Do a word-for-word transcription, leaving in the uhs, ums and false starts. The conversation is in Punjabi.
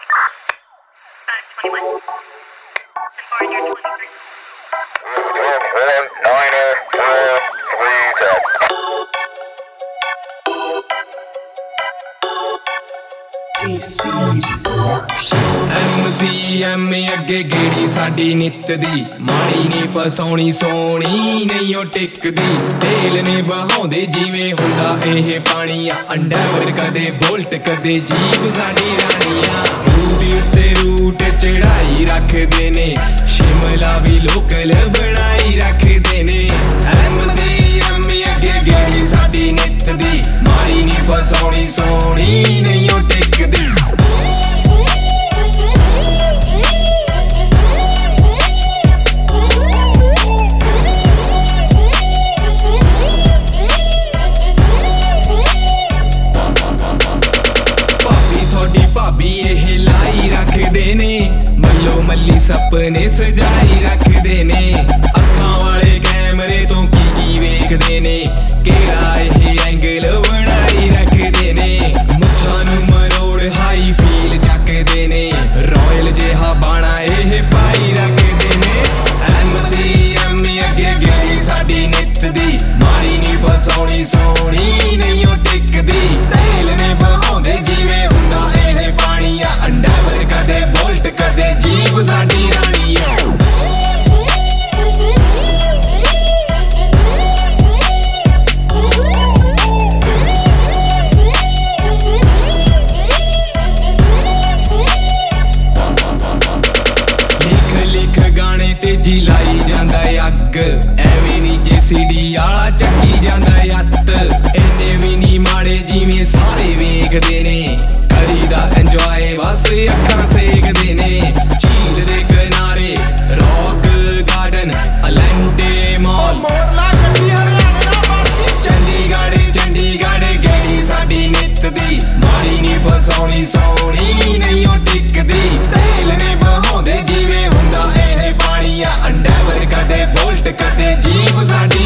ਐਮ ਸੀ ਐਮ ਅੱਗੇ ਗੇੜੀ ਸਾਡੀ ਨਿੱਤ ਦੀ, ਮਾੜੀ ਨੀ ਫਸਾਉਣੀ ਸੋਹਣੀ ਨਹੀਂ ਉਹ ਟਿਕਦੀ। ਤੇਲ ਨੇ ਬਹਾਉਂਦੇ ਜਿਵੇਂ ਹੁੰਦਾ ਇਹ ਪਾਣੀ ਆ, ਅੰਡਰਵਰ ਕਦੇ ਬੋਲਟ ਕਦੇ ਜੀਪ ਸਾਡੀ ਰਾਣੀਆਂ। ਰੂਟ ਉੱਤੇ ਰੂਟ ਚੜਾਈ ਰੱਖਦੇ ਨੇ, ਸ਼ਿਮਲਾ ਵੀ ਲੋਕਲ ਬਣਾਈ ਰੱਖਦੇ ਨੇ। ਐਮ ਸੀ ਐਮ ਅੱਗੇ ਗੇੜੀ ਸਾਡੀ ਨਿੱਤ ਦੀ, ਮਾੜੀ ਨੀ ਫਸਾਉਣੀ ਸੋਹਣੀ ਨਹੀਂ ਉਹ ਟਿਕਦੀ। ਭਾਬੀ ਇਹ ਲਾਈ ਰੱਖਦੇ ਨੇ, ਮੱਲੋ ਮੱਲੀ ਸਪਨੇ ਸਜਾਈ ਰੱਖਦੇ ਨੇ। ਅੱਖਾਂ ਵਾਲੇ ਕੈਮਰੇ ਤੋਂ ਕੀ ਕੀ ਵੇਖਦੇ ਨੇ, ਕਿਹੜਾ ਇਹ ਐਂਗਲ ਬਣਾਈ ਰੱਖਦੇ ਨੇ। ਮੁੱਛਾਂ ਨੂੰ ਮਰੋੜ ਹਾਈ ਫੀਲ ਚੱਕਦੇ ਨੇ, ਰਾਇਲ ਜਿਹਾ ਬਾਣਾ ਇਹ ਪਾਈ ਰੱਖਦੇ ਨੇ। ਐਮ ਸੀ ਐਮ ਅੱਗੇ ਗੇੜੀ ਸਾਡੀ ਨਿੱਤ ਦੀ, ਮਾਰੀ ਨੀ ਫਸਾਉਣੀ ਸੋਹਣੀ ਨਹੀਂ ਉਹ ਟਿਕਦੀ। ਤੇਲ ਨੇ ਬਹਾਉਂਦੇ ਜਿਵੇਂ ਹੁੰਦਾ ਇਹ ਪਾਣੀ ਆ, ਅੰਡਰਵਰ ਕਦੇ ਬੋਲਟ ਕਦੇ ਜੀਪ ਸਾਡੀ ਰਾਣੀ ਆ। ਗਾਣੇ ਤੇ ਜੀ ਲਾਈ ਜਾਂਦਾ ਅੱਗ, ਐਵੇਂ ਨੀ ਜੇ ਸੀ ਡੀ ਆਲਾ ਚੱਕੀ ਜਾਂਦਾ ਹੱਥ। ਇੰਨੇ ਵੀ ਨੀ ਮਾੜੇ ਜਿਵੇਂ ਸਾਰੇ ਵੇਖਦੇ ਨੇ, ਕਰੀਦਾ ਇੰਜੋਏ ਬਸ ਅੱਖਾਂ ਸੇਕਦੇ ਨੇ। ਝੀਲ ਦੇ ਕਿਨਾਰੇ rock garden Elante mall, Chandigarh Chandigarh ਗੇੜੀ ਸਾਡੀ ਨਿੱਤ ਦੀ, ਮਾਰੀ ਨੀ ਫਸਾਉਣੀ ਸੋਹਣੀ ਨਹੀਂ ਉਹ ਟਿਕਦੀ। ਤੇਲ ਨੇ ਬਹਾਉਂਦੇ ਜਿਵੇਂ ਹੁੰਦਾ ਇਹ ਪਾਣੀ ਆ, ਅੰਡਰਵਰ ਕਦੇ ਬੋਲਟ ਕਦੇ ਜੀਪ ਸਾਡੀ